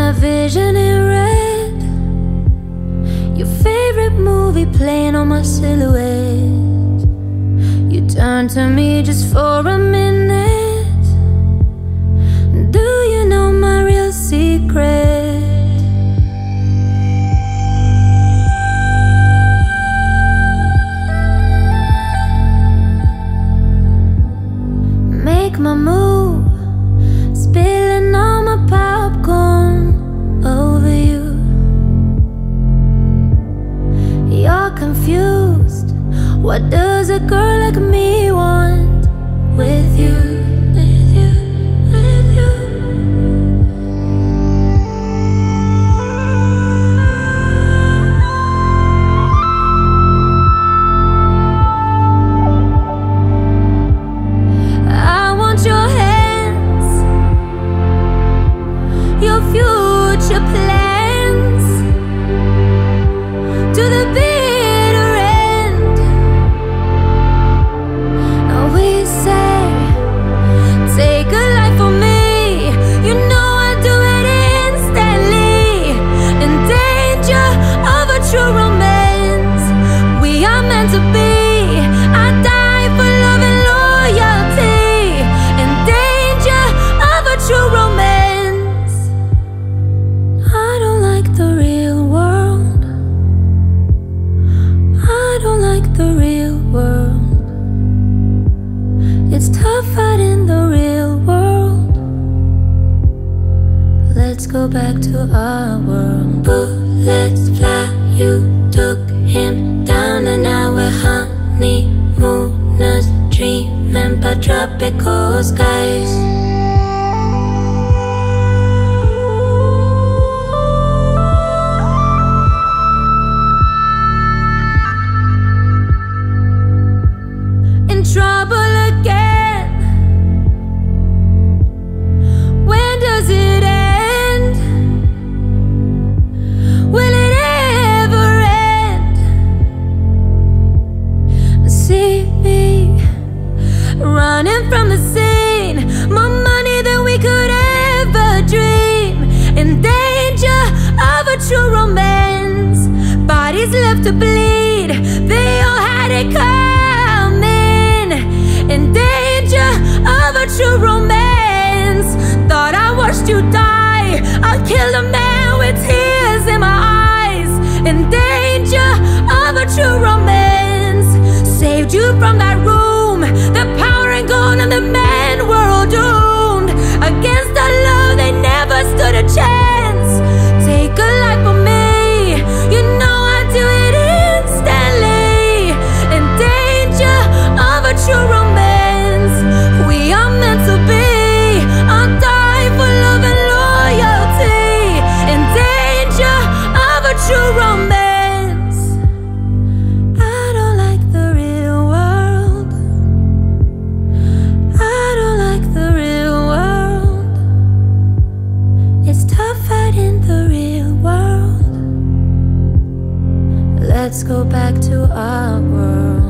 my vision in red, your favorite movie playing on my silhouette. You turn to me just for a minute. Do you know my real secret? Make my move, spilling all my popcorn over you. You're confused. What does a girl like me want with you? With you, with you. I want your hands, your future plans, to the bitter end. We say, take a life for me. You know I do it instantly. In danger of a true romance. We are meant to be. I die for love and loyalty. In danger of a true romance. I don't like the real world. I don't like the real world. It's tough out in the real world. Let's go back to our world. Bullets fly, you took him down, and now we're honeymooners, dreaming about tropical skies. In trouble again. When does it end? Will it ever end? See me running from the scene, more money than we could ever dream. In danger of a true romance, bodies left to bleed. They all had it coming. In danger of a true romance. Thought I watched you die. I killed a man with tears in my eyes. In danger of a true romance. Saved you from that room. The power ain't gone and the men were all doomed. Against our love they never stood a chance. Take a life for me. You know I do it instantly. In danger of a true romance. We are meant to be. I'll die for love and loyalty. In danger of a true romance. I don't like the real world. I don't like the real world. It's tough out in the real world. Let's go back to our world.